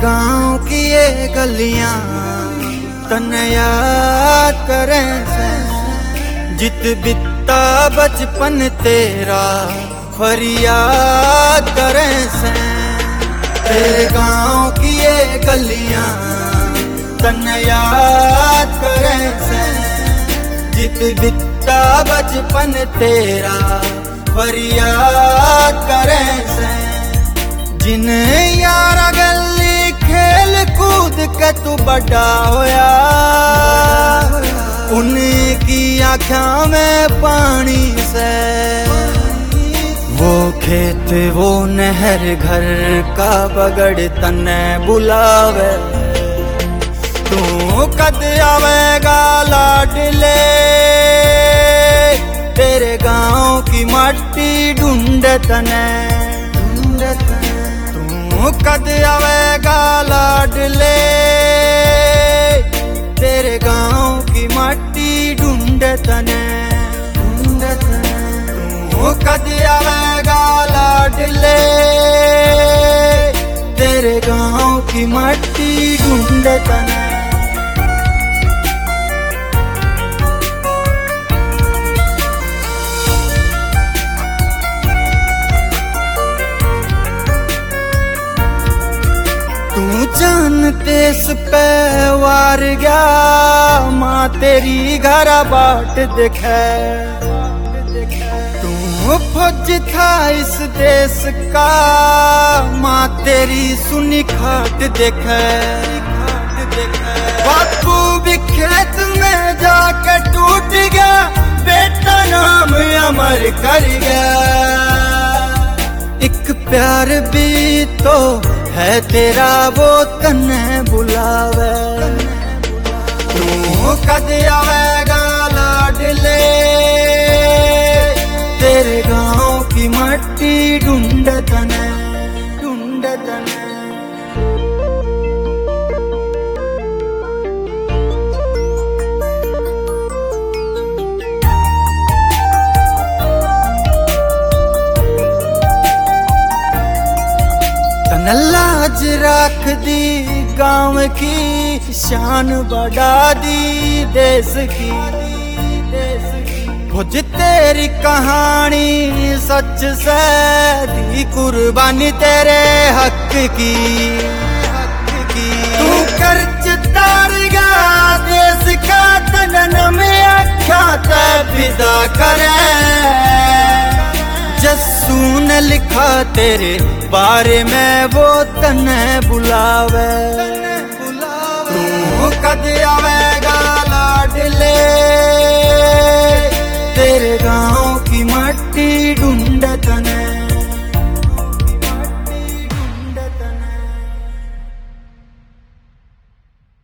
गांव की ये गलियां तन्ने याद करें से, जित बिता बचपन तेरा फरियाद करें से। तेरे गांव की ये गलियां तन्ने याद करें से, जित बिता बचपन तेरा फरियाद करें से। जिन यारा गली खेल कूद के तू बड़ा होया, उनकी आँखों में पानी से। वो खेत वो नहर घर का बगड़ तन्ने बुलावे, तू कद आवेगा लाडले। तेरे गांव की माटी ढूंढे तने, तू कद आवेगा लाडले। तेरे गांव की माटी ढूंढे तने, तू कद आवेगा लाडले। तेरे गांव की माटी ढूंढे तने। तू जानते इस पे वार गया, माँ तेरी घर बाट दिखे। तू फौज था इस देश का, माँ तेरी सुनी खाट देखे। बापू भी खेत में जाके टूट गया, बेटा नाम अमर कर गया। एक प्यार भी तो है तेरा वो तन्ने बुलावे, तू कद आवेगा लाडले। तेरे गांव की मट्टी ढूंढे तने, ढूंढे तने। लाज रख दी गांव की, शान बढ़ा दी देश की। खोज तेरी कहानी सच से दी कुर्बानी तेरे हक की। तू कर्ज तार गया देश का, तन में अच्छा विदा करे। जस्सू ने लिखा तेरे बारे में वो तन्ने बुलावे, तू कद आवेगा लाडले। तेरे गांव की मट्टी ढूंढे